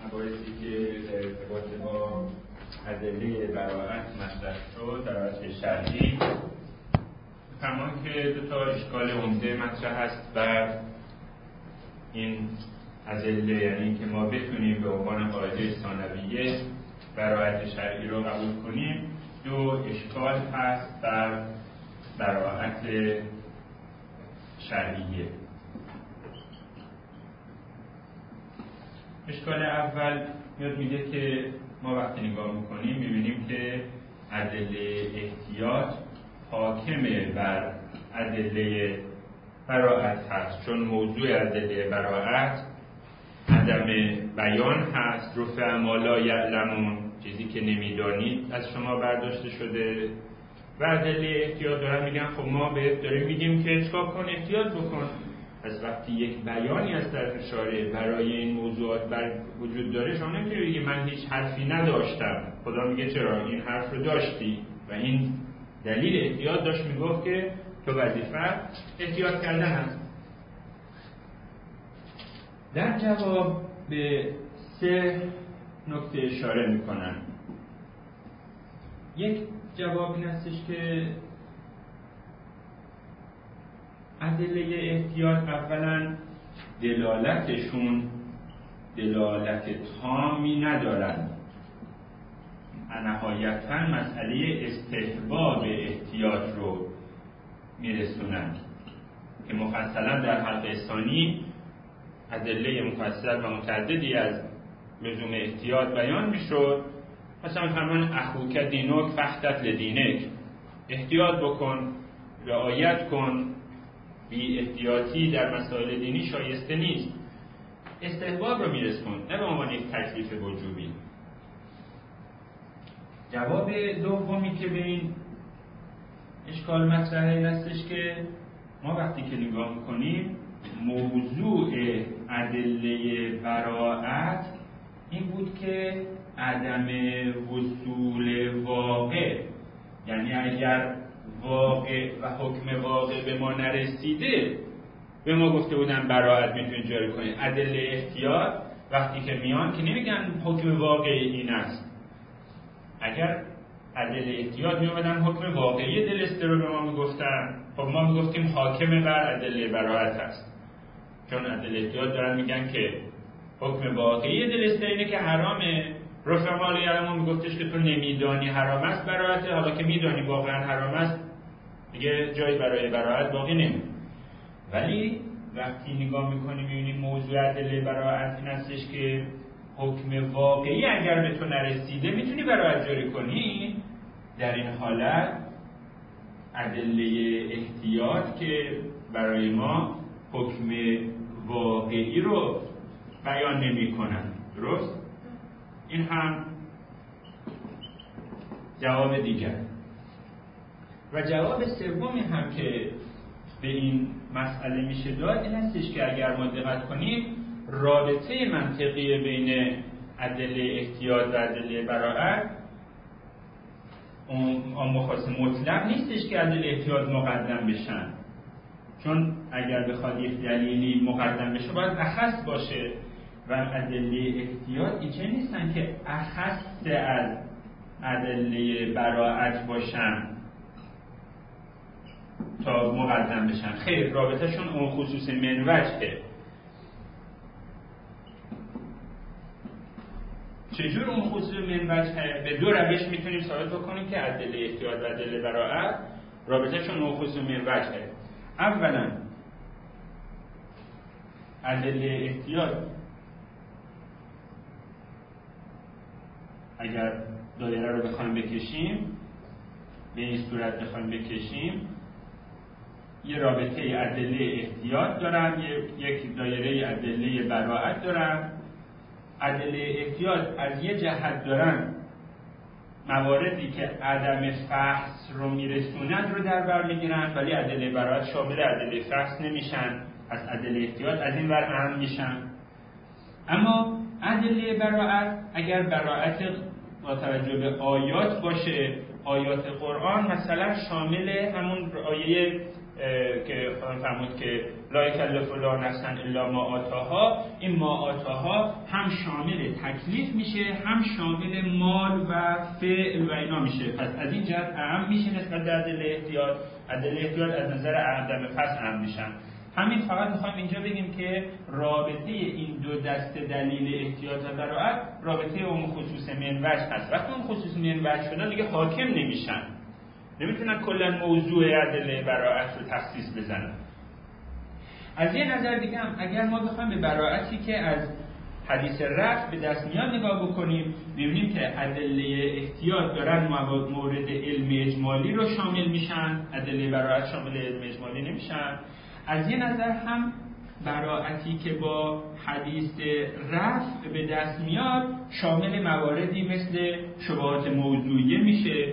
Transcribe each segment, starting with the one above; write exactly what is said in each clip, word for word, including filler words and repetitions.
مباحثی که در ارتباط با ادله براءت مطرح شد در براءت شرعی، فرمان که دو تا اشکال عمده مطرح هست و این ادله، یعنی که ما بتونیم به عنوان قاعده ثانویه براءت شرعی رو قبول کنیم. دو اشکال هست در براءت شرعیه. اشکال اول میاد میگه که ما وقتی نگاه میکنیم میبینیم که ادله احتیاط حاکمه بر ادله براءت هست، چون موضوع ادله براءت عدم بیان هست، رفع ما لا یعلمون، چیزی که نمیدانید از شما برداشته شده. و ادله احتیاط دارن میگن خب ما بهت داریم میگیم که چیکار کن، احتیاط بکن. پس وقتی یک بیانی از طرف شارع برای این موضوعات بر وجود داره، شما نمیتونید بگید من هیچ حرفی نداشتم. خدا میگه چرا این حرف رو داشتی و این دلیل احتیاط داشت، میگفت که تو وظیفه احتیاط کردن هست. در جواب به سه نکته اشاره میکنن. یک جواب این هستش که ادله احتیاط اولا دلالتشون دلالت تامی ندارند، نهایتاً مسئله استحباب احتیاط رو میرسونند که مفصلا در حلقه ثانی ادله مفصل و متعددی از لزوم احتیاط بیان میشد. مثلا فرمان اخوک دینک فاحتط لدینک، احتیاط بکن، رعایت کن، بی احتیاطی در مسائل دینی شایسته نیست. استحباب رو میرسون، نه به عنوان یک تکلیف وجوبی. جواب دومی که به این اشکال مطرحه این هستش که ما وقتی که نگاه میکنیم موضوع ادله براءت این بود که عدم وصول واقع، یعنی اگر واقع و حکم واقع به ما نرسیده به ما گفته بودن براءت میتونید جاری کنید. ادله احتیاط وقتی که میان که نمیگن حکم واقعی این است. اگر ادله احتیاط میومدن حکم واقعی دلسته رو به ما میگفتن، خب ما میگفتیم حاکم بر ادله براءت است، چون ادله احتیاط دارن میگن که حکم واقعی دلسته اینه که حرامه. رفع مال یعلمون میگفتش که تو نمیدانی حرام است براءت، حالا که میدانی واقعا حرام است دیگه جایی برای براءت باقی نمیمونه. ولی وقتی نگاه میکنیم میبینیم موضوع ادله براءت این هستش که حکم واقعی اگر به تو نرسیده میتونی براءت جاری کنی. در این حالت ادله احتیاط که برای ما حکم واقعی رو بیان نمی کنن. درست؟ این هم جواب دیگر. و جواب سومی هم که به این مسئله میشه داد این هستش که اگر ما دقت کنیم رابطه منطقی بین ادله احتیاط و ادله براءت اون مخاصم مطلق نیستش که ادله احتیاط مقدم بشن، چون اگر بخواد یک دلیلی مقدم بشه باید اخص باشه و ادله احتیاط اینچه نیستن که اخص از ادله براءت باشن تا مقدم بشن. خیر، رابطهشون اون خصوص من وجهه. چجور اون خصوص من وجهه؟ به دو روش میتونیم ثابت بکنیم که ادله احتیاط و ادله براءت رابطهشون اون خصوص من وجهه. اولا ادله احتیاط اگر دایره رو بخوایم بکشیم، به این صورت بخوایم بکشیم، یه رابطه ادله احتیاط دارم، یک دایره ادله براءت دارم. ادله احتیاط از یه جهت دارن مواردی که عدم فحص رو میرسونن رو در بر میگیرن، ولی ادله براءت شامل ادله فحص نمیشن، از ادله احتیاط از این ور اهم میشن. اما ادله براءت اگر براءت با توجه به آیات باشه، آیات قرآن مثلا شامل همون آیه که خودم فرمود که لا یکلف الله نفسا الا ما آتاها، این ما آتاها هم هم شامل تکلیف میشه، هم شامل مال و فعل و اینا میشه. پس از این جهت اهم میشه نسبت به ادله احتیاط. ادله احتیاط از نظر عدم فصل اهم میشن. همین فقط میخوایم اینجا بگیم که رابطه این دو دسته دلیل احتیاط و براءت رابطه اون خصوص منوج هست. وقتی اون خصوص منوج شدن دیگه حاکم نمیشن، نمیتونن کلا موضوع ادله براءت رو تخصیص بزنن. از یه نظر دیگه هم اگر ما بخوایم به براءتی که از حدیث رفع به دست میاد نگاه بکنیم، می‌بینیم که ادله احتیاط دارن مورد علم اجمالی رو شامل میشن، ادله براءت شامل علم اجمالی نمیشن. از یه نظر هم براءتی که با حدیث رفع به دست میاد شامل مواردی مثل شبهات موضوعیه میشه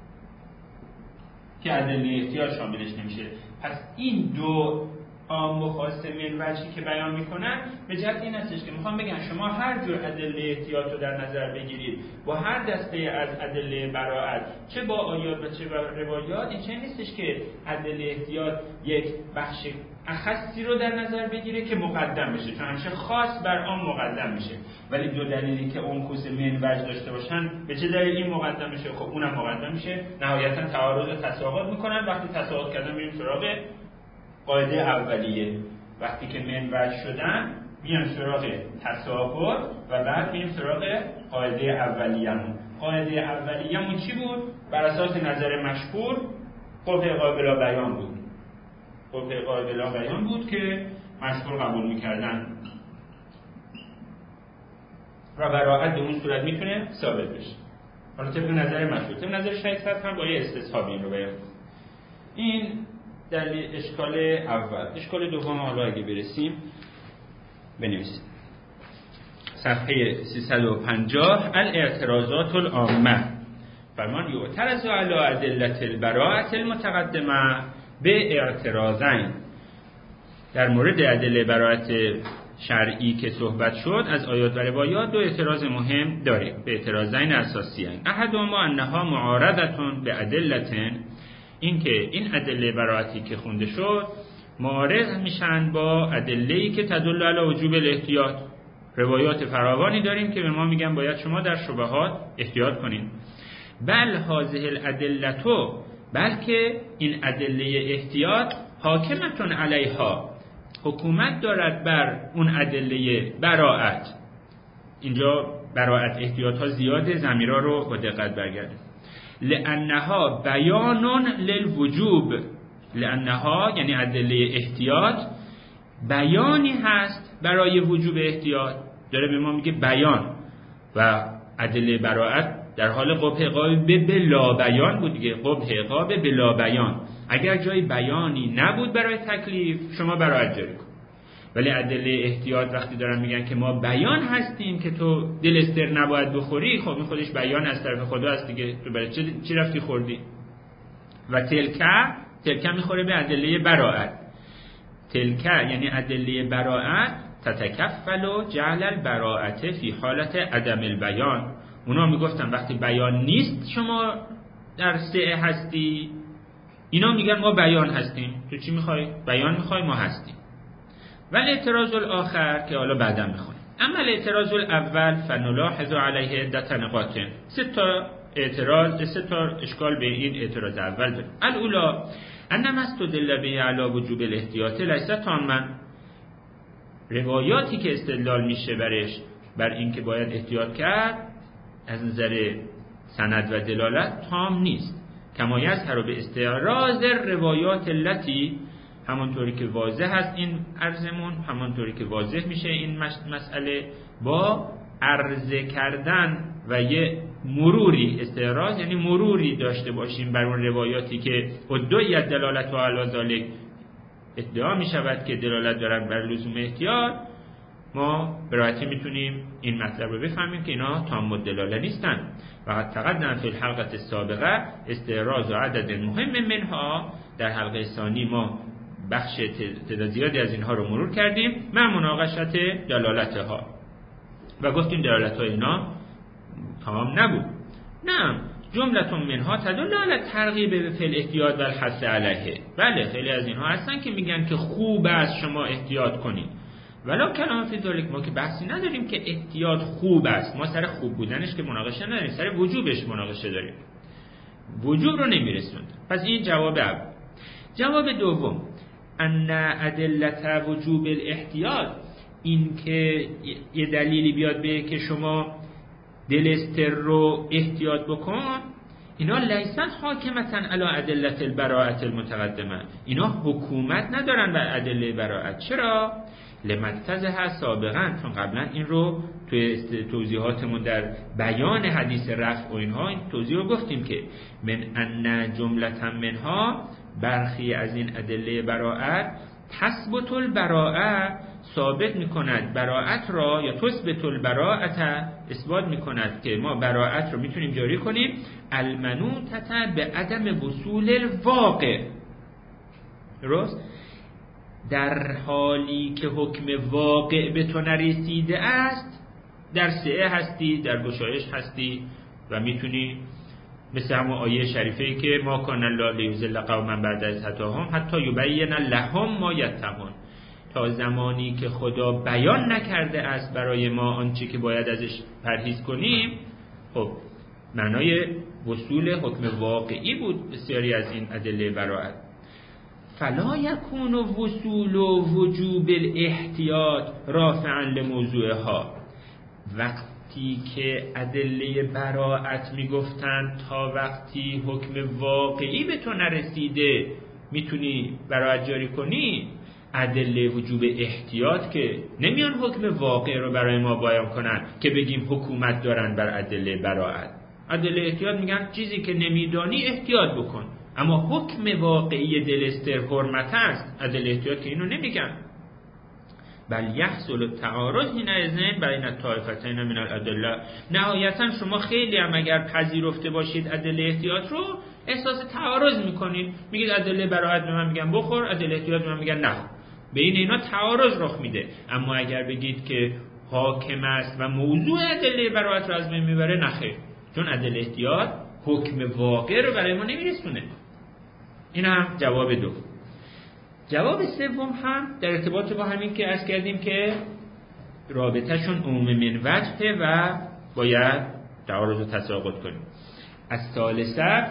که ادله احتیاط شاملش نمیشه. پس این دو عام و خاص منوجی که بیان میکنن به جهت این هستش که میخوام بگن شما هر جور ادله احتیاط رو در نظر بگیرید با هر دسته از ادله براءت، چه با آیات و چه با روایات، این چه نیستش که ادله احتیاط یک بخش اخصی رو در نظر بگیره که مقدم بشه، چون همیشه خاص بر آن مقدم میشه. ولی دو دلیلی که اون خصوص منوج داشته باشن، به چه دلیل این مقدم میشه؟ خب اونم مقدم میشه، نهایتا تعارض و تساقط میکنن. وقتی تساقط کردن میریم سراغ قاعده اولیه. وقتی که منوج شدن میان سراغ تساقط و بعد میریم سراغ قاعده اولیه‌مون. قاعده اولیه‌مون چی بود؟ بر اساس نظر مشهور قبح قابل بیان بود. قبح قابل بیان بود که مشهور قبول میکردن و براءت به اون صورت میتونه ثابت بشه. حالا طبق نظر مشهور، طبق نظر شایع هم با یه استصحابی این رو بیان. این دلیل اشکال اول. اشکال دوم حالا اگه برسیم بنویسیم. صفحه سیصد و پنجاه الاعتراضات العامه. فرمان یعترض علی ادله البراءة المتقدمه به اعتراضین. در مورد ادله براءت شرعی که صحبت شد از آیات و روایات دو اعتراض مهم داریم، به اعتراضین اساسیین. احدهما انها معارضه به ادله، این که این ادله براءتی که خونده شد معارض میشن با ادله‌ای که تدل علی وجوب الاحتیاط. روایات فراوانی داریم که به ما میگن باید شما در شبهات احتیاط کنین. بل هذه الادله، بلکه این ادله احتیاط حاکمتون علیها، حکومت دارد بر اون ادله براءت. اینجا براءت احتیاط ها زیاده، ضمیرها رو با دقت برگردید. لانها بیان للوجوب، لانها یعنی ادله احتیاط بیانی هست برای وجوب احتیاط. داره به ما میگه بیان، و ادله براءت در حال قبح عقاب بلا بیان بود دیگه. قبح عقاب بلا بیان، اگر جای بیانی نبود برای تکلیف شما براءت جاری کن. ولی ادله احتیاط وقتی دارن میگن که ما بیان هستیم که تو دل استر نباید بخوری، خب این خودش بیان از طرف خدا است دیگه، تو برای چه چی رفتی خوردی؟ و تلکه تلکه میخوره به ادله براءت. تلکه یعنی ادله براءت تتکفل و جعل البراءت فی حالت عدم البیان. اونا میگفتن وقتی بیان نیست شما در سعه هستی، اینا میگن ما بیان هستیم. تو چی میخوای؟ بیان میخوای، ما هستیم. ولی اعتراض الاخر که حالا بعدا میخونیم. اما اعتراض الاول فنلاحظ علیه عدت نقاط. سه تا اعتراض، سه تا اشکال به این اعتراض اول داریم. الاولا انما استدل به علی وجوب الاحتیاط لیس تاما. روایاتی که استدلال میشه برش بر این که باید احتیاط کرد از نظر سند و دلالت تام نیست. کما یظهر به استعراض روایات التی، همانطوری که واضح هست این عرضمون، همانطوری که واضح میشه این مسئله با عرضه کردن و یه مروری، استعراض یعنی مروری داشته باشیم بر اون روایاتی که ادعی دلالت و علی ذالک، ادعا میشود که دلالت دارن بر لزوم احتیاط. ما به راحتی میتونیم این مطلب رو بفهمیم که اینا تام الدلاله نیستن. و تقدم فی الحلقه السابقه استعراض و عدد مهم منها. در حلقه ثانی ما بخش تعداد زیادی از اینها رو مرور کردیم من مناقشت دلالتها و گفتیم دلالت های اینا تمام نبود. نه، جمله منها تدل علی ترغیب به فعل احتیاط و الحث علیه. بله، خیلی از اینها هستن که میگن که خوب است شما احتیاط کنید ولا کلام فی ذلک، ما که بحثی نداریم که احتیاط خوب است، ما سر خوب بودنش که مناقشه نداریم، سر وجوبش مناقشه داریم، وجوب رو نمیرسوند. پس این جواب اول. جواب دوم، ان ادلت وجوب الاحتیاط، این که یه دلیلی بیاد به که شما دلستر رو احتیاط بکن، اینا لیسن حاکمتن علی ادلت البراءت المتقدمه، اینا حکومت ندارن بر ادله براءت. چرا؟ لمتزه سابقا، چون قبلا این رو توی توضیحاتمون در بیان حدیث رفع و اینها این توضیح رو گفتیم که من ان جملتا منها، برخی از این ادله براءت تثبت البراءه، ثابت میکند براءت را، یا تثبت البراءت، اثبات میکند که ما براءت رو میتونیم جاری کنیم، المنوطه به عدم وصول الواقع، درست؟ در حالی که حکم واقع به تو نرسیده است، در سعه هستی، در گشایش هستی و میتونی مثل همون آیه شریفه ای که ما کان الله لیضل قوما بعد از هداهم حتی یبین لهم ما یتقون، تا زمانی که خدا بیان نکرده است برای ما آنچه که باید ازش پرهیز کنیم. خب معنای وصول حکم واقعی بود بسیاری از این ادله براءت. فلا یکون وصول وجوب الاحتیاط رافعا لموضوعها، وقتی که ادله براءت میگفتن تا وقتی حکم واقعی به تو نرسیده میتونی براءت جاری کنی، ادله وجوب احتیاط که نمیان حکم واقع رو برای ما بیان کنن که بگیم حکومت دارن بر ادله براءت. ادله احتیاط میگن چیزی که نمیدانی احتیاط بکن، اما حکم واقعی دلستر حرمت است، ادله احتیاط که اینو نمیگن. بل یحصل التعارض حینئذ بین الطائفتین من الادله، نهایتا شما خیلی هم اگر پذیرفته باشید ادله احتیاط رو، احساس تعارض میکنید، میگید ادله براءت به من میگن بخور، ادله احتیاط به من میگن نخور، بین اینا تعارض رخ میده. اما اگر بگید که حاکم است و موضوع ادله براءت رو از بین میبره، نخیر، چون ادله احتیاط حکم واقع رو برای ما نمیرسونه. این هم جواب دو. جواب سوم هم در ارتباط با همین که عرض کردیم که رابطه‌شون عموم من وجهه و باید تعارض رو تساقط کنیم. از ثالثه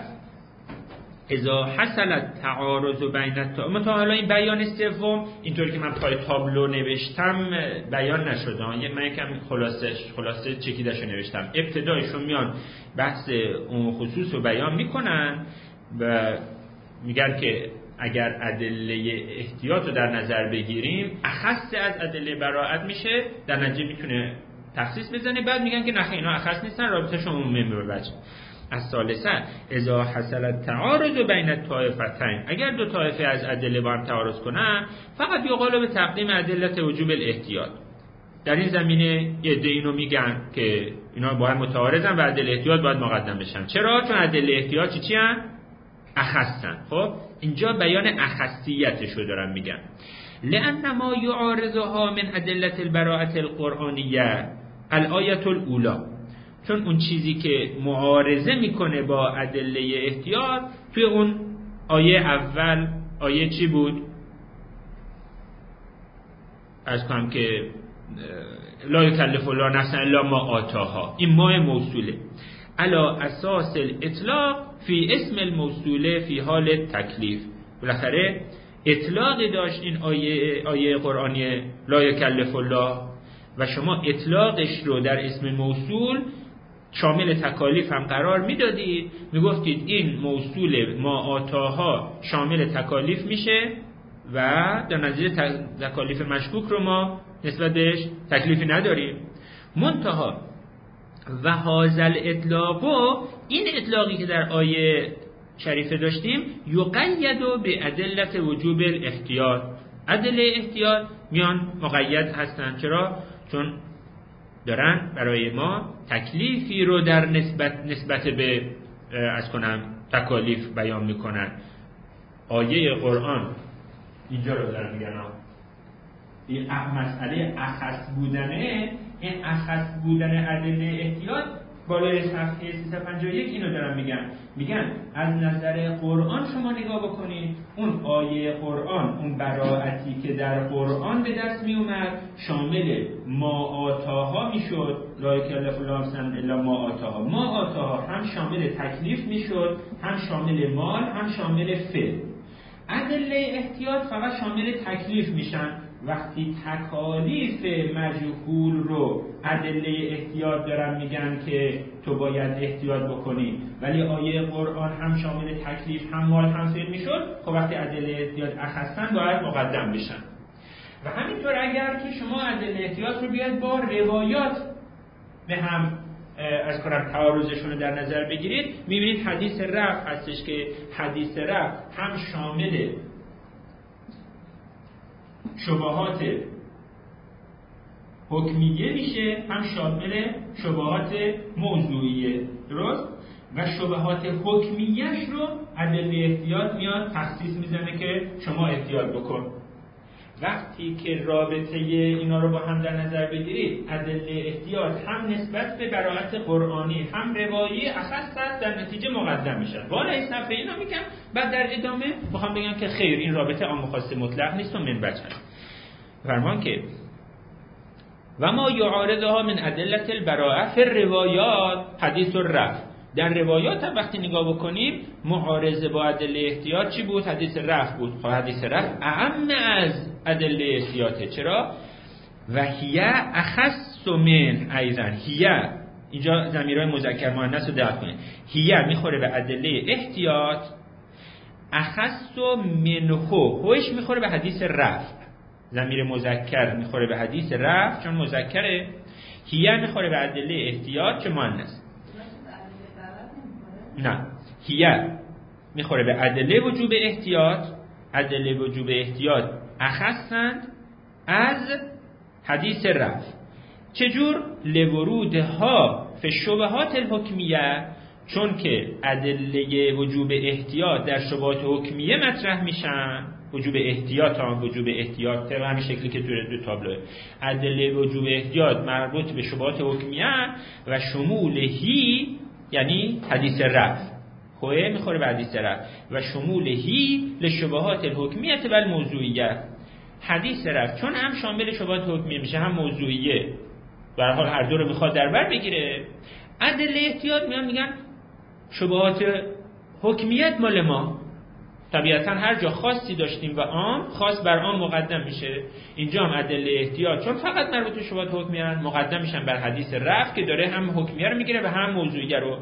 اذا حصل التعارض بین الطائفتین، تا حالا این بیان سوم اینطوری که من پای تابلو نوشتم بیان نشده، من یکم خلاصه خلاصه چکیده‌شو نوشتم. ابتدایشون میان بحث اون خصوص رو بیان میکنن و میگن که اگر ادله احتیاط رو در نظر بگیریم اخص از ادله براءت میشه، در نتیجه میتونه تخصیص بزنه. بعد میگن که نه اینا اخص نیستن، رابطه‌شون عمومی میبرچ. از ثالثه اذا حصل التعارض بین الطائفتین، اگر دو طایفه از ادله با هم تعارض کنن، فقط یقال به تقدیم ادله وجوب الاحتیاط. در این زمینه یه عده اینو میگن که اینا با هم متعارضن و ادله احتیاط باید مقدم بشن. چرا؟ چون ادله احتیاط چی چی ان؟ اخصن. خب اینجا بیان اخصیتش رو دارم میگم. لأن ما یعارضها من ادله البراءة القرآنیه الآیة الاولی، چون اون چیزی که معارضه میکنه با ادله احتیاط توی اون آیه اول، آیه چی بود؟ از کنم که لا یکلف الله نفسا الا ما آتاها، این ما موصوله علا اساس الاطلاق فی اسم الموصوله فی حال تکلیف. بالاخره اطلاقی داشت این آیه آیه قرآنی لا یکلف الله و شما اطلاقش رو در اسم موصول شامل تکالیف هم قرار میدادید، میگفتید این موصول ما آتاها شامل تکالیف میشه و در نظیر تکالیف مشکوک رو ما نسبت بهش تکلیفی نداریم. منتها و هازل اطلاقو، این اطلاقی که در آیه شریفه داشتیم، یقید به ادله وجوب الاحتیاط، ادله احتیاط میان مقید هستن. چرا؟ چون دارن برای ما تکلیفی رو در نسبت نسبت به از کنم تکالیف بیان میکنن. آیه قرآن اینجا رو دارن میگن این مسئله اخص بودنه، این اخص بودن ادله احتیاط بالای صفحه سیصد و پنجاه و یک اینو دارن میگن، میگن از نظر قرآن شما نگاه بکنید، اون آیه قرآن، اون براءتی که در قرآن به دست می اومد شامل ما آتاها میشد، لا یکلف الله نفسا الا ما آتاها. ما آتاها هم شامل تکلیف میشد، هم شامل مال، هم شامل فعل. ادله احتیاط فقط شامل تکلیف میشن. وقتی تکالیف مجهول رو ادله احتیاط دارن میگن که تو باید احتیاط بکنی، ولی آیه قرآن هم شامل تکلیف هم مال هم فعل میشد، خب وقتی ادله احتیاط اخصن باید مقدم بشن. و همینطور اگر که شما ادله احتیاط رو بیاد با روایات به هم از کنم تعارضشون رو در نظر بگیرید، میبینید حدیث رفع هستش که حدیث رفع هم شامل شبهات حکمیه میشه، هم شامل شبهات موضوعیه، درست؟ و شبهات حکمیهش رو ادله احتیاط میاد تخصیص میزنه که شما احتیاط بکن. وقتی که رابطه اینا رو با هم در نظر بگیرید، ادله احتیاط هم نسبت به براءت قرآنی هم روایی اخص هست، در نتیجه مقدم میشن. بالای صفحه اینا میگم، بعد در ادامه میخوام بگم که خیر این رابطه عام و خاص مطلق نیست و منبج هست. فرمان که و ما یعارضها من ادله البراءه فی الروایات حدیث الرفع. در روایات هم وقتی نگاه بکنیم معارضه با ادله احتیاط چی بود؟ حدیث رفع بود. خب حدیث رفع اعم از ادله احتیاطه. چرا؟ و هی اخص من ایضا. هی اینجا ضمیرهای مذکر مؤنث رو دقت کنید. هی میخوره به ادله احتیاط، اخص منه هوش میخوره به حدیث رفع. ضمیر مذکر میخوره به حدیث رفع چون مذکره، هی میخوره به ادله احتیاط چون مؤنث. نه، هی میخوره به ادله وجوب احتیاط. ادله وجوب احتیاط اخصند از حدیث رفع. چجور؟ لورودها فی شبهات الحکمیه، چون که ادله وجوب احتیاط در شبهات حکمیه مطرح میشن. وجوب احتیاط هم وجوب احتیاط به همین شکلی که توی دو تابلوه. ادله وجوب احتیاط مربوط به شبهات حکمیه و شمولهی یعنی حدیث رفع. خواه میخوره به حدیث رفع و شمولهی لشبهات الحکمیه و الموضوعیه. حدیث رفع چون هم شامل شبهات حکمیه میشه هم موضوعیه، به هر حال هر دو رو میخواد در بر بگیره. ادله احتیاط میان میگن شبهات حکمیت مال ما، طبیعتا هر جا خاصی داشتیم و عام، خاص بر عام مقدم میشه. اینجا هم ادله احتیاط چون فقط مربوط به شبهات حکمیه مقدم میشن بر حدیث رفع که داره هم حکمیه رو میگیره و هم موضوعیه رو.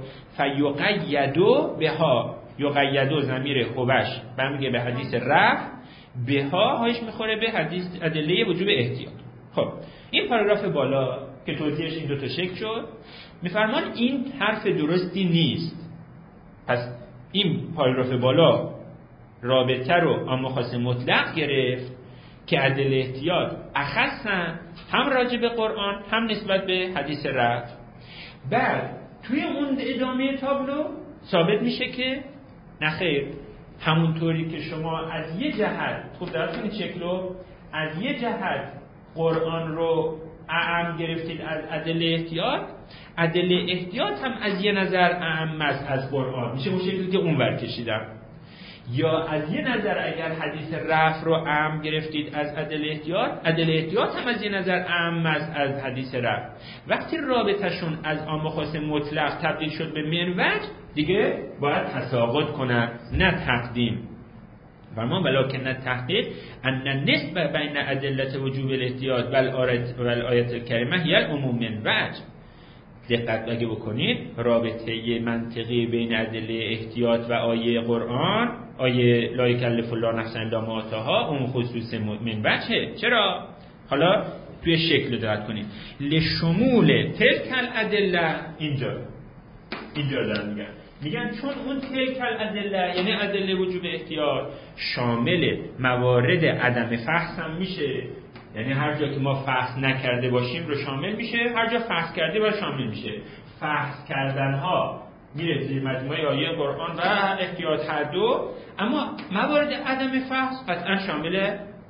فیقیدو بها، یقیدو ضمیر هوش برمیگه به حدیث رفع، بها هاش میخوره به حدیث ادله وجوب احتیاط. خب این پاراگراف بالا که توضیحش این دو تا شکل شد، میفرمان این حرف درستی نیست. پس این پاراگراف بالا رابطه رو عام و خاص مطلق گرفت که ادله احتیاط اخصن هم راجع به قرآن هم نسبت به حدیث رفع. بعد توی اون ادامه تابلو ثابت میشه که نخیر، همونطوری که شما از یه جهت خوب دقت کنید شکلو، از یه جهت قرآن رو اعم گرفتید از ادله احتیاط، ادله احتیاط هم از یه نظر اعم است از قرآن، میشه اون شکلی که اونور کشیدم. یا از یه نظر اگر حدیث رفع رو اعم گرفتید از ادله احتیاط، ادله احتیاط هم از یه نظر اعم است از حدیث رفع. وقتی رابطشون از عام و خاص مطلق تبدیل شد به منوج، دیگه باید تساقط کنن نه تقدیم. فرمان ولکن التحقیق ان النسبه بین ادله وجوب الاحتیاط و الآیه الکریمه هی العموم منوج. دقت اگه بکنید رابطه منطقی بین ادله احتیاط و آیه قرآن، آیه لا یکلف الله نفسا الا ما آتاها، اون خصوص منوجه. چرا؟ حالا توی شکل دقت کنید، لشمول تلک الادله، اینجا اینجا دارن میگن میگن چون اون تلک الادله یعنی ادله وجوب احتیاط شامل موارد عدم فحص هم میشه، یعنی هر جا که ما فحص نکرده باشیم رو شامل میشه، هر جا فحص کرده باشه شامل میشه. فحص کردن ها میره زیر مجموعه آیه قرآن و احتیاط هر دو، اما موارد عدم فحص قطعا شامل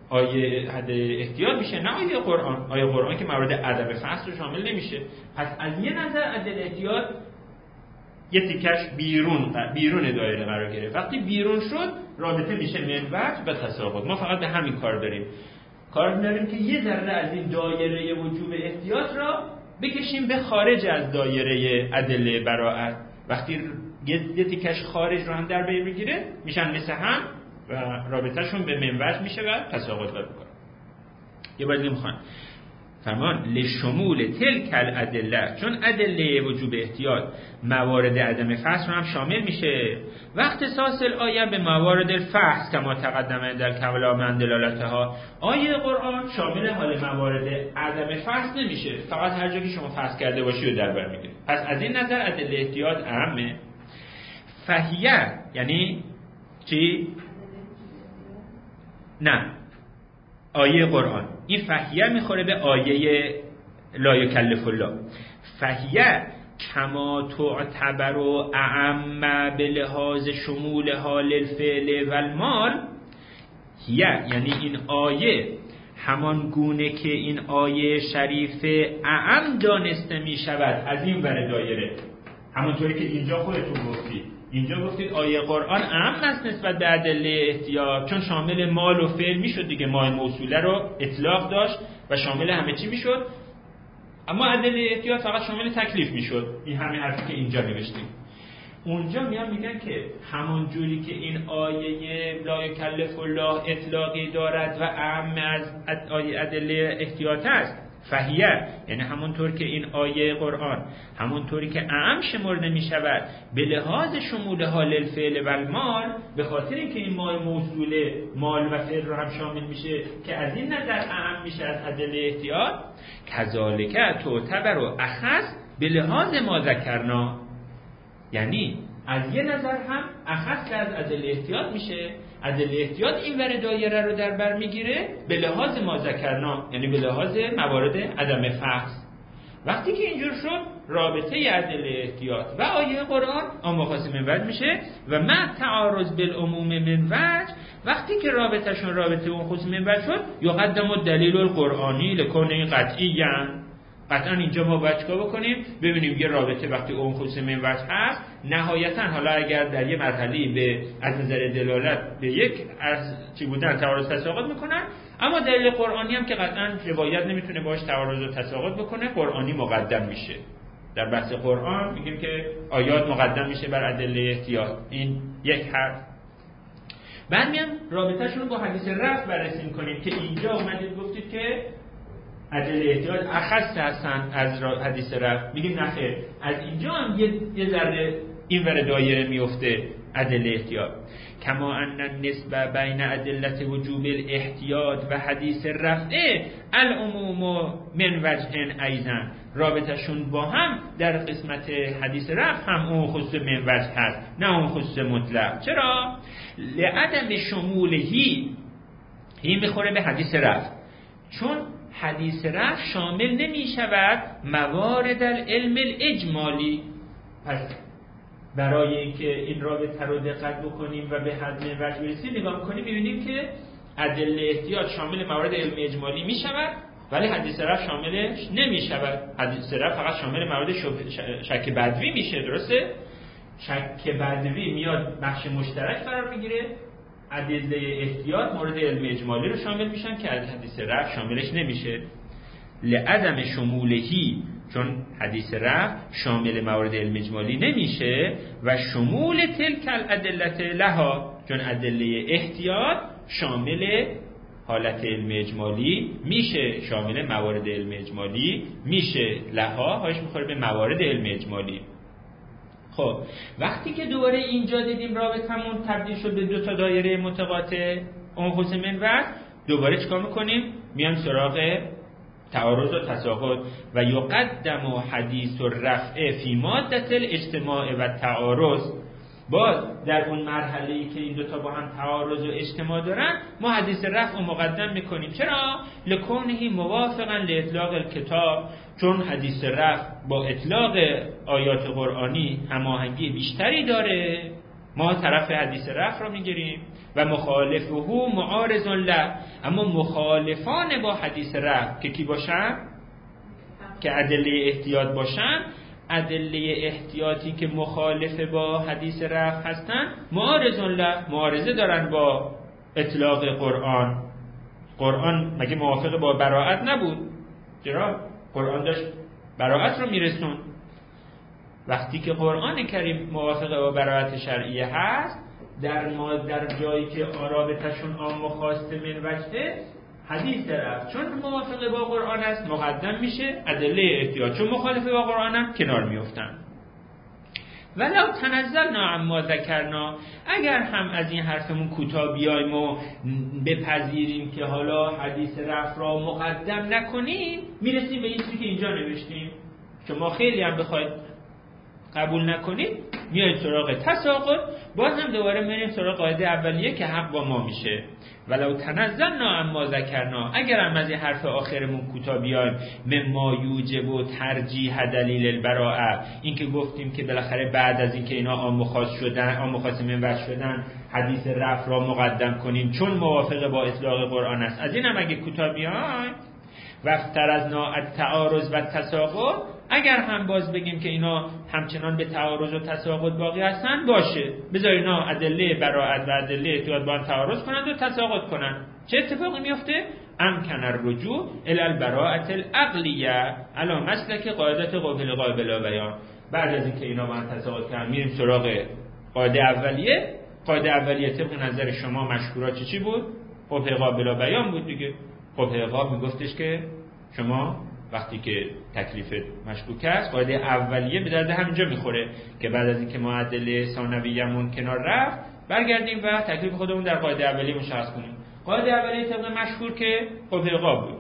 آیه حد احتیاط میشه، نه آیه قرآن. آیه قرآن که موارد عدم فصل رو شامل نمیشه. پس از یه نظر عدل احتیاط یه تیکش بیرون بیرون دایره قرار گرفت. وقتی بیرون شد رابطه میشه منوج و تساقط. ما فقط به همین کار داریم کار داریم که یه ذره از این دایره وجوب احتیاط را بکشیم به خارج از دایره ادله براءت. وقتی یه تیکش خارج رو هم در بر بگیره میشن مثل هم و رابطهشون به منوج میشه و تساقط پیدا میکنه. یه بار دیگه میخوام فرمان لشمول تلک الادله، چون ادله وجوب احتیاط موارد عدم فصل رو هم شامل میشه و اختصاص الآیه به موارد الفصل کما تقدم در کلام من دلالتها. آیه قرآن شامل حال موارد عدم فصل نمیشه، فقط هر جا که شما فصل کرده باشی رو در بر میگیره. پس از این نظر ادله احتیاط اهمه. فهیه یعنی چی؟ نه، آیه قرآن. این فهیه میخوره به آیه لا یکلف الله. فهیه کما تعتبر و اعم به لحاظ شمول حال الفعل و المال. هیه یعنی این آیه همان گونه که این آیه شریف اعم دانسته میشود از این ور دایره، همونطوری که اینجا خودتون گفتید. اینجا گفتید آیه قرآن اعم است نسبت به ادله احتیاط، چون شامل مال و فعل میشد دیگه، مال موصوله رو اطلاق داشت و شامل همه چی میشد. اما ادله احتیاط فقط شامل تکلیف میشد. این همین حرفی که اینجا نوشتیم. اونجا میان میگن که همون جوری که این آیه لا یکلف الله اطلاقی دارد و اعم از آیه ادله احتیاط است، فهیه یعنی همونطور که این آیه قرآن همونطوری که اعم شمرده می شود به لحاظ شمول حال الفعل و المال، به خاطر اینکه این مال موصوله مال و فعل رو هم شامل میشه که از این نظر اعم میشه از ادله احتیاط، کذالک تعتبر و اخص به لحاظ ما ذکرنا، یعنی از یه نظر هم اخص که از ادله احتیاط میشه. ادله احتیاط این ور دایره رو در بر میگیره به لحاظ ما ذکرنا، یعنی به لحاظ موارد عدم فصل. وقتی که اینجور شد رابطه ادله احتیاط و آیه قرآن آمخاص منوج میشه و مع تعارض بالعموم منوج. وقتی که رابطهشون رابطه اون خصوص منوج شد یقدم الدلیل القرآنی لکونه قطعی. قطعا اینجا ما باید چیکار بکنیم؟ ببینیم یه رابطه وقتی اون خصوص منوج هست، نهایتا حالا اگر در یه مرحله به از نظر دلالت به یک از چی بودن تعارض تساقط میکنن، اما دلیل قرآنی هم که قطعا روایت نمیتونه باش تعارض و تساقط بکنه، قرآنی مقدم میشه. در بحث قرآن میگیم که آیات مقدم میشه بر ادله احتیاط. این یک حرف. بعد میام رابطه‌شون رو با حدیث رفع بررسی می‌کنیم که اینجا اومدید گفتید که ادله احتیاط اخص هستن از حدیث رفع. میگیم نخیر، از اینجا هم یه یه ذره این ور دایره میفته ادله احتیاط. کما ان النسبه بین ادله وجوب الاحتیاط و حدیث رفع العموم من وجه ایضا، رابطشون با هم در قسمت حدیث رفع هم اون خصوص من وجه هست، نه اون خصوص مطلق. چرا؟ لعدم شمولهی، این میخوره به حدیث رفع، چون حدیث رفع شامل نمی شود موارد العلم الاجمالی. پس برای اینکه این رابطه رو دقت بکنیم و به حد منوج برسیم نگاه کنیم می‌بینیم که ادله احتیاط شامل موارد علم اجمالی می شود ولی حدیث رفع شاملش نمی شود. حدیث رفع فقط شامل موارد شک بدوی میشه. درسته؟ شک بدوی میاد بخش مشترک قرار میگیره، ادله احتیاط مورد علم اجمالی رو شامل میشن که از حدیث رفع شاملش نمیشه. لعدم شمولهی، چون حدیث رفع شامل موارد علم اجمالی نمیشه و شمول تلک الادله لها، چون ادله احتیاط شامل حالت علم اجمالی میشه، شامل موارد علم اجمالی میشه. لها هاش میخوره به موارد علم اجمالی. خب وقتی که دوباره اینجا دیدیم رابطمون تبدیل شد به دو تا دایره متقاطع اون خصوص منوج، دوباره چیکار میکنیم؟ میایم سراغ تعارض و تساقط. و یقدم حدیث الرفع فی مادة الاجتماع و تعارض. باز در اون مرحله‌ای که این دوتا با هم تعارض و اجتماع دارن ما حدیث رفع رو مقدم میکنیم. چرا؟ لکونه موافقا لاطلاق الکتاب، چون حدیث رفع با اطلاق آیات قرآنی هماهنگی بیشتری داره ما طرف حدیث رفع را میگیریم و مخالفه معارض له، اما مخالفان با حدیث رفع که کی باشن؟ که ادله احتیاط باشن. ادله احتیاطی که مخالف با حدیث رفع هستن معارض له، معارضه دارن با اطلاق قرآن. قرآن مگه موافق با براءت نبود؟ چرا؟ قرآن داشت براءت رو میرسون. وقتی که قرآن کریم موافق با براءت شرعیه هست، در ما در جایی که رابطه‌شون عام و خاص من وجهه، حدیث رفع چون موافق با قرآن است مقدم میشه، ادله احتیاط چون مخالف با قرآن هم کنار میافتن. ولو تنزلنا عما ذکرنا، اگر هم از این حرفمون کوتاه بیایم و بپذیریم که حالا حدیث رفع را مقدم نکنیم، میرسیم به این چیزی که اینجا نوشتیم. شما خیلی هم بخواید قبول نکنید میایید سراغ تساقط، باز هم دوباره میریم سراغ قاعده اولیه که حق با ما میشه. ولو تنزلنا عما ذکرنا، اگر هم از این حرف آخرمون کوتاه بیایم، مما یوجب و ترجیح دلیل البراءه، این که گفتیم که بالاخره بعد از این که اینا عام و خاص شدن، عام و خاص منوج شدن، حدیث رفع را مقدم کنیم چون موافق با اطلاق قرآن است. از این هم اگه کوتاه بیایم و افترضنا التعارض و التساقط، اگر هم باز بگیم که اینا همچنان به تعارض و تساقط باقی هستن، باشه بذار اینا ادله براءت و ادله احتیاط با هم تعارض کنند و تساقط کنند. چه اتفاقی میفته؟ امکن الرجوع الی البراءة العقلیه علی مسلک قاعده قابل قابل بیان. بعد از اینکه اینا با هم تساقط کردن میریم سراغ قاعده اولیه. قاعده اولیه طبق نظر شما مشهورا چی چی بود؟ قابل قابل بیان بود دیگه. قابل قابل میگفتش که شما وقتی که تکلیف مشکوک است، قاعده اولیه به درد همینجا میخوره که بعد از اینکه ما ادله ثانویه‌مون کنار رفت، برگردیم و تکلیف خودمون در قاعده اولیه مشخص کنیم. قاعده اولیه طبق مشهور که قبیقا بود.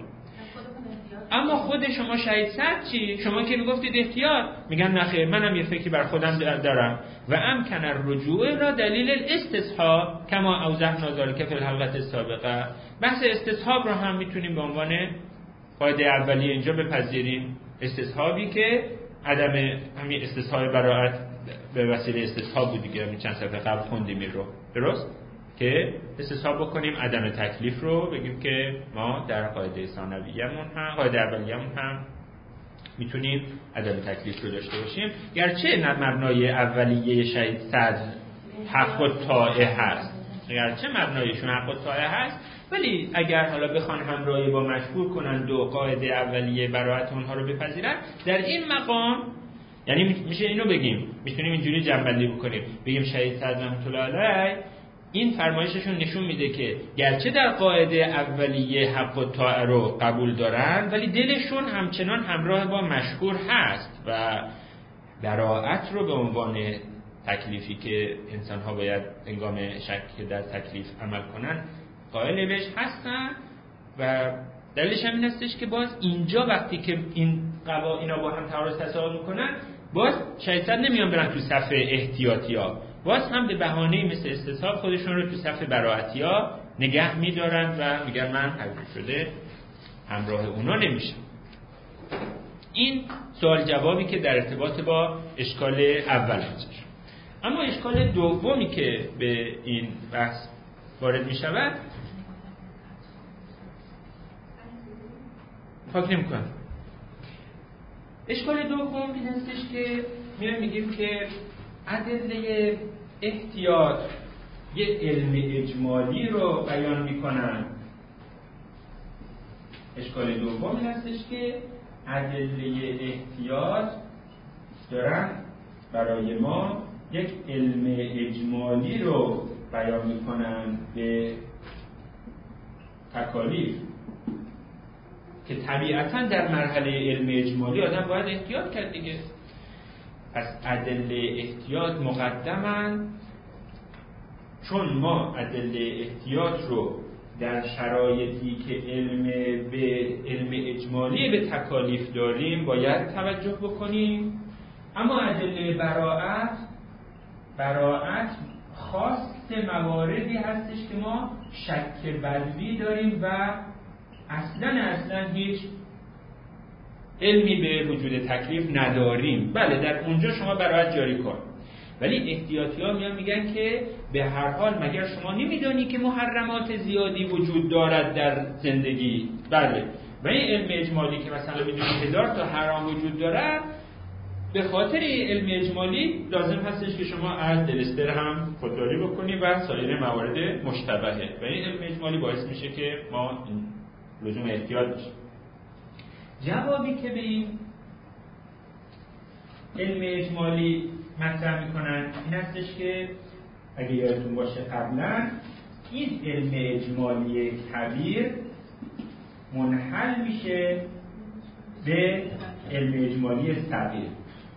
اما خود شما شهید صد چی؟ شما که میگفتید احتیاط، میگن نخیر منم یه فکری بر خودم دارم. و امکن الرجوع را دلیل الاستصحاب کما اوضحنا ذلک فی الحلقه السابقه. بحث استصحاب را هم میتونیم به عنوان قاعده اولیه اینجا بپذیریم. استصحابی که عدم همین استصحاب براءت به وسیله استصحاب بود دیگه، همین چند صفحه قبل خوندیم این رو، درست؟ که استصحاب بکنیم عدم تکلیف رو، بگیم که ما در قاعده ثانویه‌مون هم قاعده اولیه‌مون هم میتونیم عدم تکلیف رو داشته باشیم، گرچه مبنای اولیه شهید صدر حق و طاعه هست، گرچه مبنایشون حق و طاعه هست، ولی اگر حالا بخوان همراهی با مشهور کنن دو قاعده اولیه براءت اونها رو بپذیرن، در این مقام یعنی میشه اینو بگیم، میتونیم اینجوری جمع‌بندی بکنیم، بگیم شهید صدر رحمت الله علیه این فرمایششون نشون میده که گرچه در قاعده اولیه حق و طاعه رو قبول دارن، ولی دلشون همچنان همراه با مشهور هست و براءت رو به عنوان تکلیفی که انسان‌ها باید هنگام شک در تکلیف عمل کنن قائل بهش هستن. و دلیلش هم این هستش که باز اینجا وقتی که این قوا اینا با هم تعارض تساقط میکنن، باز شهید صدر نمیان برن تو صف احتیاطی‌ها، باز هم به بهانه‌ای مثل استصحاب خودشون رو تو صف براءتی‌ها نگه می‌دارن و میگن من حذف شده همراه اونا نمیشم. این سوال جوابی که در ارتباط با اشکال اول هست. اما اشکال دومی که به این بحث وارد می‌شود فکر نمی‌کنم. اشکال دوم این هستش که میایم میگیم که ادله احتیاط یه علم اجمالی رو بیان میکنن. اشکال دوم این هستش که ادله احتیاط دارن برای ما یک علم اجمالی رو بیان میکنن به تکالیف که طبیعتاً در مرحله علم اجمالی آدم باید احتیاط کرد دیگه. پس ادله احتیاط مقدمن، چون ما ادله احتیاط رو در شرایطی که علم به علم اجمالی به تکالیف داریم باید توجه بکنیم. اما ادله براءت براءت خاص مواردی هستش که ما شک بدوی داریم و اصلا اصلا هیچ علمی به وجود تکلیف نداریم. بله در اونجا شما براءت جاری کن، ولی احتیاطی ها میان میگن که به هر حال مگر شما نمیدانی که محرمات زیادی وجود دارد در زندگی؟ بله. و این علم اجمالی که مثلا میدونی هزار تا حرام وجود دارد، به خاطر این علم اجمالی لازم هستش که شما از دلستر هم خودداری بکنی و سایر موارد مشتبهه و این علم اجمالی باعث میشه که ما لزوم احتیاط بشه. جوابی که به این علم اجمالی مطرح میکنن این هستش که اگه یادتون باشه قبلا این علم اجمالی کبیر منحل میشه به علم اجمالی صغیر.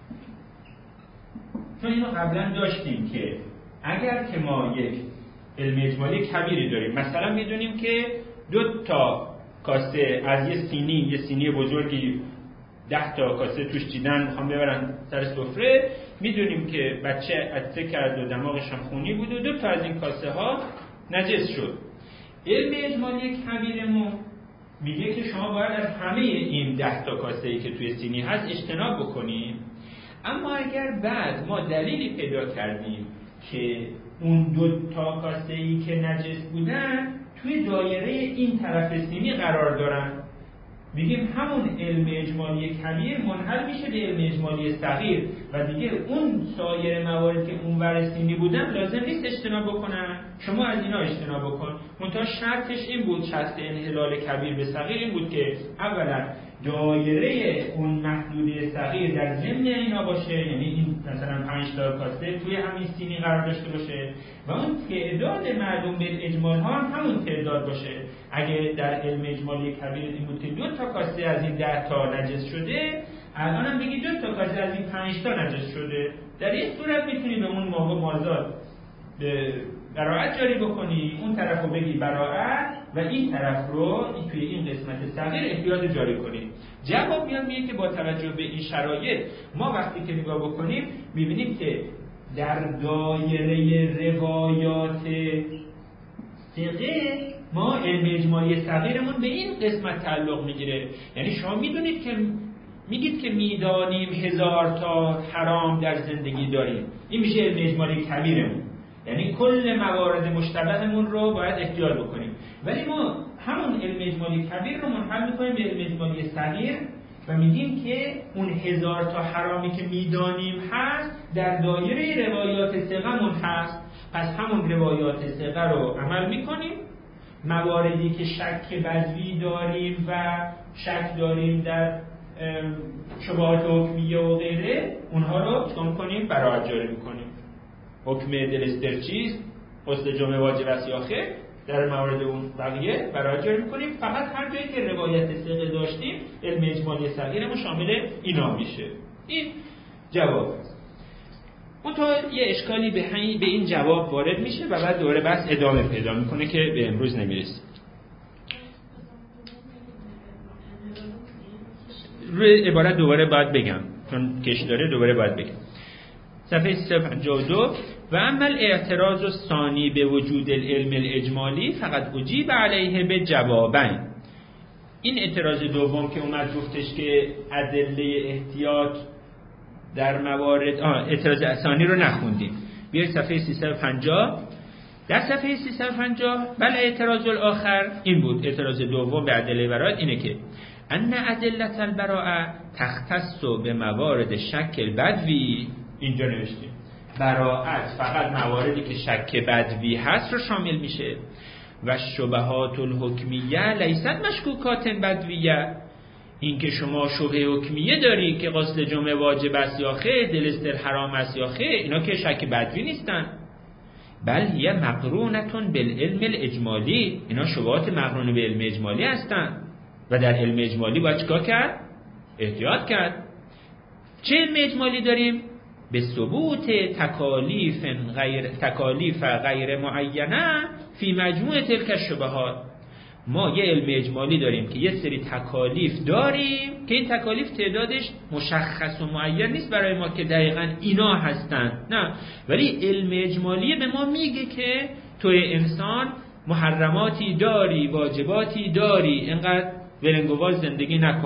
چون اینو قبلا داشتیم که اگر که ما یک علم اجمالی کبیری داریم، مثلا میدونیم که دو تا کاسه از یه سینی یه سینی بزرگی ده تا کاسه توش چیدن میخوام ببرن سر سفره، میدونیم که بچه عطسه کرد و دماغش هم خونی بود و دو تا از این کاسه ها نجس شد. علم اجمالی کبیرمون میگه که شما باید از همه این ده تا کاسه ای که توی سینی هست اجتناب بکنیم. اما اگر بعد ما دلیلی پیدا کردیم که اون دو تا کاسه ای که نجس بودن توی دایره این طرف سینی قرار دارن، میگیم همون علم اجمالی کبیر منحل میشه به علم اجمالی صغیر و دیگه اون سایر موارد که اون ور سینی بودن لازم نیست اجتناب بکنن، شما از اینا اجتناب بکن. منتها شرطش این بود، شرط انحلال کبیر به صغیر این بود که اولا دایره اون محدوده صغیر در ضمن اینا باشه، یعنی این مثلا پنج تا کاسه توی همین سینی قرار داشته باشه و اون تعداد معلوم به اجمال ها هم همون تعداد باشه. اگه در علم اجمالی کبیر این بود که دو تا کاسه از این ده تا نجس شده، الان هم بگی دو تا کاسه از این پنج تا نجس شده، در این صورت میتونی به اون موضوع مازاد براعت جاری بکنی، اون طرف رو بگی براعت و این طرف رو توی این قسمت صغیر احتیاط جاری کنی. جواب میاد میگه که با توجه به این شرایط ما وقتی که نگاه بکنیم میبینیم که در دایره روایات ثقه ما علم اجمالی صغیرمون به این قسمت تعلق میگیره. یعنی شما میدونید که میگید که میدانیم هزار تا حرام در زندگی داریم، این میشه علم اجمالی کبیرمون، یعنی کل موارد مشتبهمون رو باید احتیاط بکنیم. ولی ما همون علم اجمالی کبیر رو منحل میکنیم به علم اجمالی صغیر و میگیم که اون هزار تا حرامی که میدانیم هست در دایره روایات ثقه‌مون هست، پس همون روایات ثقه رو عمل میکنیم. مواردی که شک بدوی داریم و شک داریم در شبهات حکمیه و غیره، اونها رو چون کنیم براعت جاری میکنیم. حکم دلستر چیست؟ غسل جمعه واجب است یا خیر؟ در مورد اون بقیه براعت جاری میکنیم. فقط هر جایی که روایت ثقه داشتیم علم اجمالی صغیرمون شامل اینا میشه. این جواب است. اون تا یه اشکالی به به این جواب وارد میشه و بعد دوره بحث ادامه پیدا میکنه که به امروز نمیرسه. روی عبارت دوباره باید بگم چون کش داره، دوباره باید بگم. صفحه سیصد و پنجاه و دو و عمل اعتراض و ثانی به وجود العلم الاجمالی فقط اجیب علیه به جوابین. این اعتراض دوم که اومد گفتش که ادله احتیاط در موارد آه اعتراض ثانی رو نخوندیم، بیاید صفحه سیصد و پنجاه. در صفحه سیصد و پنجاه بل اعتراض الاخر این بود، اعتراض دوم به ادله براءت اینه که ان ادله البراءه تختص به موارد شک البدوی. اینجا نوشتیم براءت فقط مواردی که شک بدوی هست رو شامل میشه و شبهات الحکمیه لیست مشکوکات بدویه. این که شما شبهه حکمیه داری که غسل جمعه واجب است یا خیر، دلستر حرام است یا خیر، اینا که شک بدوی نیستن، بل هی مقرونتون بالعلم الاجمالی، اینا شبهات مقرونه به علم اجمالی هستن و در علم اجمالی باید چیکار کرد؟ احتیاط کرد. چه علم اجمالی داریم؟ به ثبوت تکالیف غیر تکالیف غیر معینه فی مجموع تلک الشبهات. ما یه علم اجمالی داریم که یه سری تکالیف داریم که این تکالیف تعدادش مشخص و معین نیست برای ما که دقیقاً اینا هستن، نه، ولی علم اجمالی به ما میگه که توی انسان محرماتی داری، واجباتی داری، اینقدر ولنگوال زندگی نکن،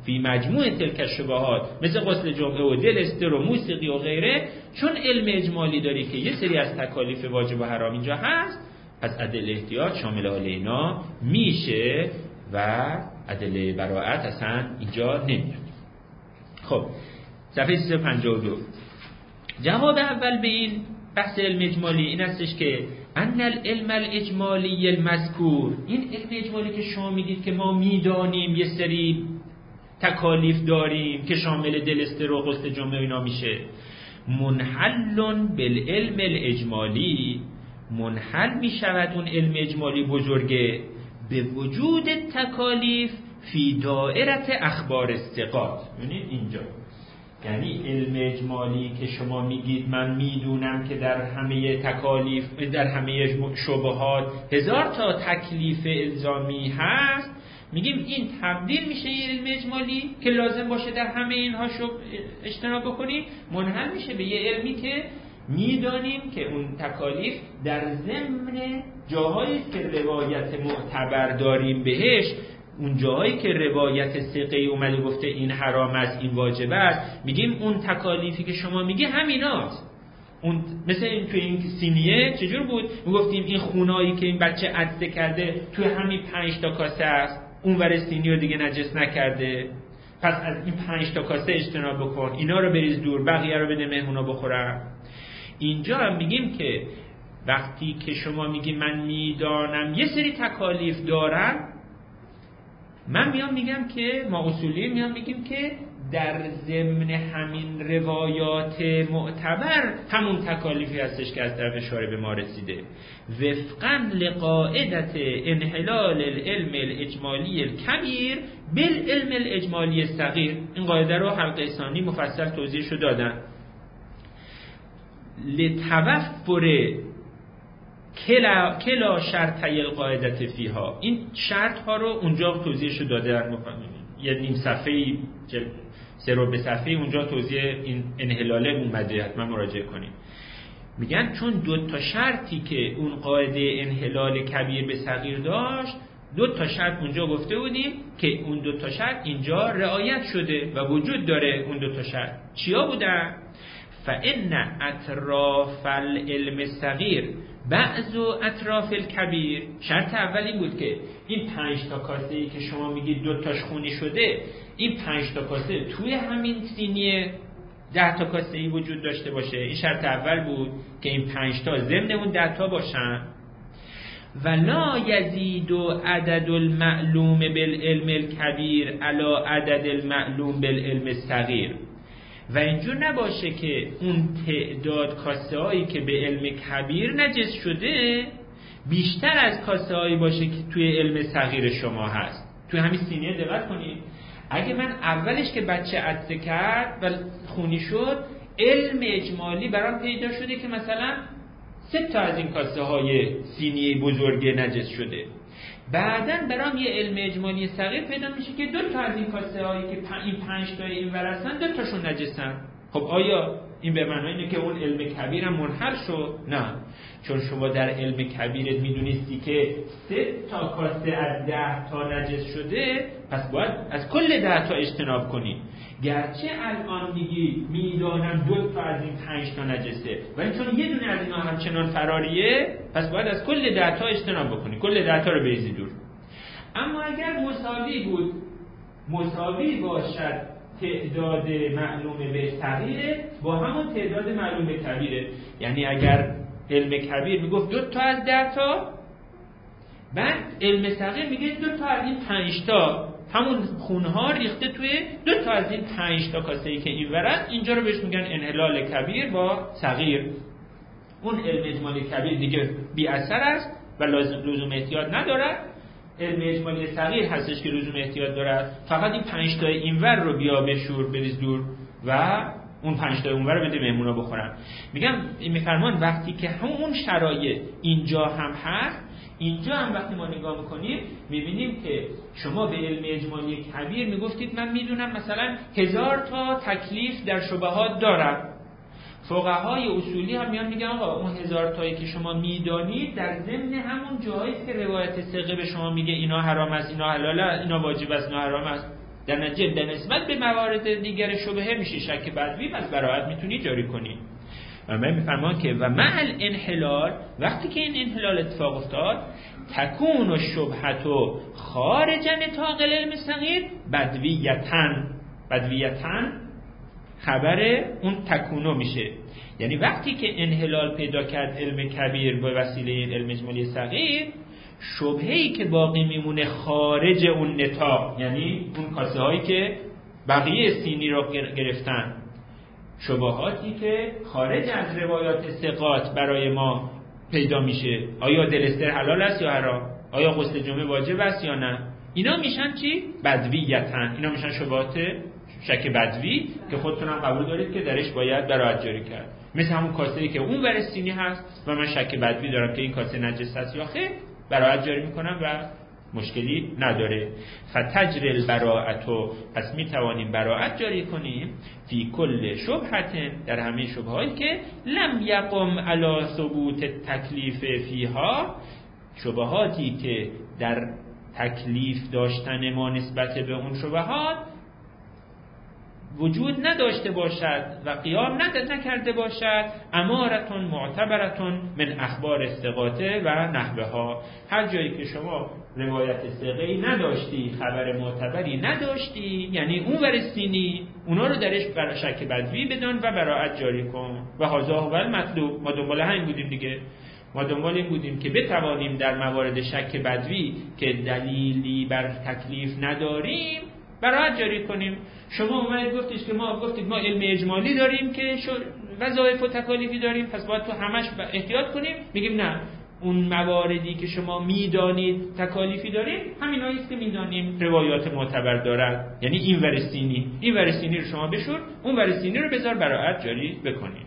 فی مجموع تلک الشبهات مثل غسل جمعه و دلستر و موسیقی و غیره، چون علم اجمالی داری که یه سری از تکالیف واجب و حرام اینجا هست، پس ادله احتیاط شامل حال اینا میشه و ادله براءت اصلا اینجا نمیاد. خب صفحه سیصد و پنجاه و دو. جواب اول به این بحث علم اجمالی این هستش که ان العلم الاجمالی المذکور، این علم اجمالی که شما میگید که ما میدانیم یه سری تکالیف داریم که شامل دلستر و غسل جمعه اینا میشه، منحل بالعلم الاجمالی، منحل میشود اون علم اجمالی بزرگه به وجود تکالیف فی دائره اخبار الثقات. یعنی اینجا یعنی علم اجمالی که شما میگید من میدونم که در همه تکالیف در همه شبهات هزار تا تکلیف الزامی هست، میگیم این تبدیل میشه یه علم اجمالی که لازم باشه در همه اینها شب اجتناب بکنیم، منحل میشه به یه علمی که میدانیم که اون تکالیف در ضمن جاهایی که روایت معتبر داریم بهش، اون جاهایی که روایت ثقه اومده گفته این حرام است این واجب است، میگیم اون تکالیفی که شما میگی همیناست. اون مثل این توی این سینیه چجور بود؟ میگفتیم این خونایی که این بچه عطسه کرده توی همین پنج تا کاسه است، اون ور سینی رو دیگه نجس نکرده، پس از این پنج تا کاسه اجتناب بکن، اینا رو بریز دور، بقیه رو بده مهمونا بخورن. اینجا هم میگیم که وقتی که شما میگی من میدانم یه سری تکالیف دارم، من میام میگم که ما اصولی میام میگیم که در ضمن همین روایات معتبر همون تکالیفی هستش که از طرف شارع به ما رسیده، وفقا لقاعدت انحلال العلم الاجمالی الکبیر بالعلم الاجمالی الصغیر. این قاعده رو حلقه ثانی مفصل توضیحش رو دادن. لتوفر کلا کلا شرطی القاعدت فیها، این شرط ها رو اونجا توضیحش رو داده، یه نیم صفحه‌ای سه رو به صفحه اونجا توضیح این انحلاله اومده، حتما مراجعه کنید. میگن چون دو تا شرطی که اون قاعده انحلال کبیر به صغیر داشت، دو تا شرط اونجا گفته بودیم که اون دو تا شرط اینجا رعایت شده و وجود داره. اون دو تا شرط چیا بودن؟ فإن اطراف العلم الصغیر بعض اطراف الکبیر. شرط اولی بود که این پنج تا کاسه ای که شما میگید دو تاش خونی شده، این پنج تا کاسه توی همین سینی ده تا کاسه ای وجود داشته باشه. این شرط اول بود که این پنج تا ضمن اون ده تا باشن. ولا یزید عدد المعلوم بالعلم الکبیر علی عدد المعلوم بالعلم الصغیر، و اینجور نباشه که اون تعداد کاسه هایی که به علم کبیر نجس شده بیشتر از کاسه هایی باشه که توی علم صغیر شما هست. توی همین سینه دقت کنید، اگه من اولش که بچه عطسه کرد و خونی شد، علم اجمالی برام پیدا شده که مثلا سه تا از این کاسه های سینی بزرگ نجس شده، بعدن برام یه علم اجمالی صغیر پیدا میشه که دو تا از این کاسه هایی که این پنج تا این ور هستن دو تاشون نجسن. خب آیا این به معنی اینه که اون علم کبیر هم منحل شد؟ نه، چون شما در علم کبیرت میدونستی که سه تا کاسه از ده تا نجس شده، پس باید از کل ده تا اجتناب کنی. گرچه الان میگی میدانم دو تا از این پنج تا نجسه، ولی چون یه دونه از اینا همچنان فراریه، پس باید از کل ده تا اجتناب بکنی، کل ده تا رو بریزی دور. اما اگر مساوی بود، مساوی باشد تعداد معلوم به صغیره با همون تعداد معلوم به کبیره، یعنی اگر علم کبیر میگفت دو تا از ده تا، بعد علم صغیر میگه دو تا از این پنج تا، همون خونها ریخته توی دو تا از این پنج تا کاسه‌ای که این ورد، اینجا رو بهش میگن انحلال کبیر با صغیر. اون علم اجمالی کبیر دیگه بی اثر است و لزوم احتیاط نداره. علم اجمالی صغیر هستش که لزوم احتیاط داره. فقط این پنج تا اینور رو بیا بشور بریز دور و اون پنج تا اونور رو بده مهمونا بخورن. میگم این میفرمان وقتی که همون شرایط اینجا هم هست، اینجا هم وقتی ما نگاه میکنیم میبینیم که شما به علم اجمالی کبیر میگفتید من میدونم مثلا هزار تا تکلیف در شبهات دارم. فقهای اصولی هم میان میگن آقا اون هزار تایی که شما میدانید در ضمن همون جایی که روایت ثقه به شما میگه اینا حرام است، اینا حلاله، اینا واجب است، اینا حرام است. در نتیجه به نسبت به موارد دیگر شبهه میشه شک بدوی و از براءت میتونی جاری کنی. و من میفهمم که و مع الانحلال، وقتی که این انحلال اتفاق افتاد، تکون و شبهتو خارج نطاق العلم صغیر بدویتن. بدویتن خبر اون تکونو میشه، یعنی وقتی که انحلال پیدا کرد علم کبیر به وسیله علم اجمالی صغیر، شبهه‌ای که باقی میمونه خارج اون نطاق، یعنی اون کاسه هایی که بقیه سینی رو گرفتن، شبهاتی که خارج از روایات ثقات برای ما پیدا میشه، آیا دلستر حلال است یا حرام، آیا غسل جمعه واجب است یا نه، اینا میشن چی؟ بدویتن. اینا میشن شبهات شک بدوی که خودتون هم قبول دارید که درش باید براءت جاری کرد. مثل همون کاسه‌ای که اون ور سینی هست و من شک بدوی دارم که این کاسه نجس است یا خیر، براءت جاری میکنم و مشکلی نداره. فتجر البراءت، پس میتوانیم براءت جاری کنیم فی کل شبهت، در همه شبهایی که لم یقم علی ثبوت تکلیف فیها، شبهاتی که در تکلیف داشتن ما نسبت به اون شبهات وجود نداشته باشد و قیام نکرده باشد، امارتون معتبرتون من اخبار الثقات و نحوها. هر جایی که شما روایت ثقه‌ای نداشتی، خبر معتبری نداشتی، یعنی اون ور سینی، اونا رو درش بر شک بدوی بدان و براءت جاری کن. و هذا هو المطلوب. ما دنبال همین بودیم دیگه، ما دنبال این بودیم که بتوانیم در موارد شک بدوی که دلیلی بر تکلیف نداریم براءت جاری کنیم. شما اومدید گفتید که ما گفتید ما علم اجمالی داریم که وظایف و تکالیفی داریم، پس باید تو همش احتیاط کنیم. میگیم نه، اون مواردی که شما میدانید تکالیفی داریم همینایی است که میدانیم روایات معتبر دارد، یعنی این ور سینی، این ور سینی رو شما بشور، اون ور سینی رو بذار براءت جاری بکنید.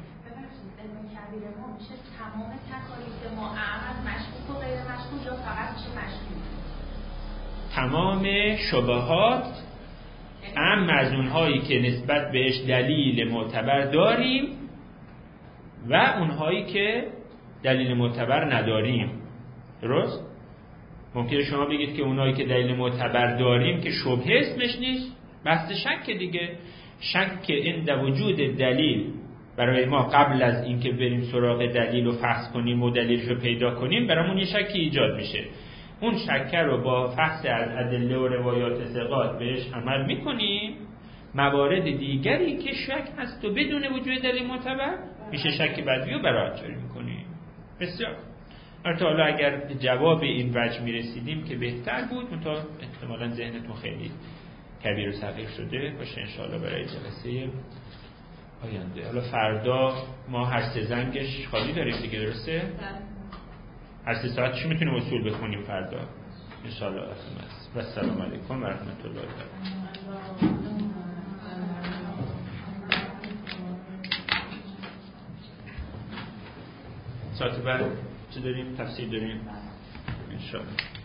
تمام شبهات اما از اونهایی که نسبت بهش دلیل معتبر داریم و اونهایی که دلیل معتبر نداریم. درست؟ ممکنه شما بگید که اونهایی که دلیل معتبر داریم که شبهه اسمش نیست، بحث شک دیگه. شک که عند وجود دلیل برای ما قبل از اینکه بریم سراغ دلیل و فحص کنیم و دلیلش رو پیدا کنیم، برامون یه شکی ایجاد میشه. اون شکر رو با فحص از ادله و روایات ثقات بهش عمل میکنیم. موارد دیگری که شک هست و بدون وجود دلیل معتبر میشه شک بدوی و براءت جاری میکنیم. بسیار. البته حالا اگر جواب این وجه میرسیدیم که بهتر بود، منتها احتمالاً ذهنتون خیلی کبیر و صغیر شده باشه انشاءالله برای جلسه آینده. حالا فردا ما هر سه زنگش خالی داریم دیگه، درسته؟ هر سه ساعتش میتونیم اصول بخونیم فردا انشاءالله. و السلام علیکم و رحمت الله و برکاته. ساعت بعد چه داریم؟ تفسیر داریم انشاءالله.